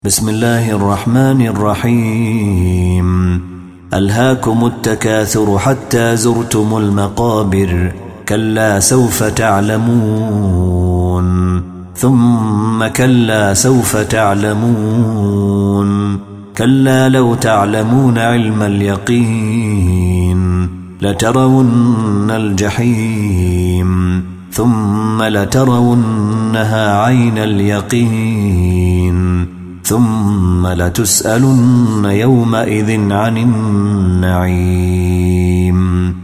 بسم الله الرحمن الرحيم. ألهاكم التكاثر حتى زرتم المقابر، كلا سوف تعلمون ثم كلا سوف تعلمون، كلا لو تعلمون علم اليقين لترون الجحيم ثم لترونها عين اليقين ثم لتسألن يومئذ عن النعيم.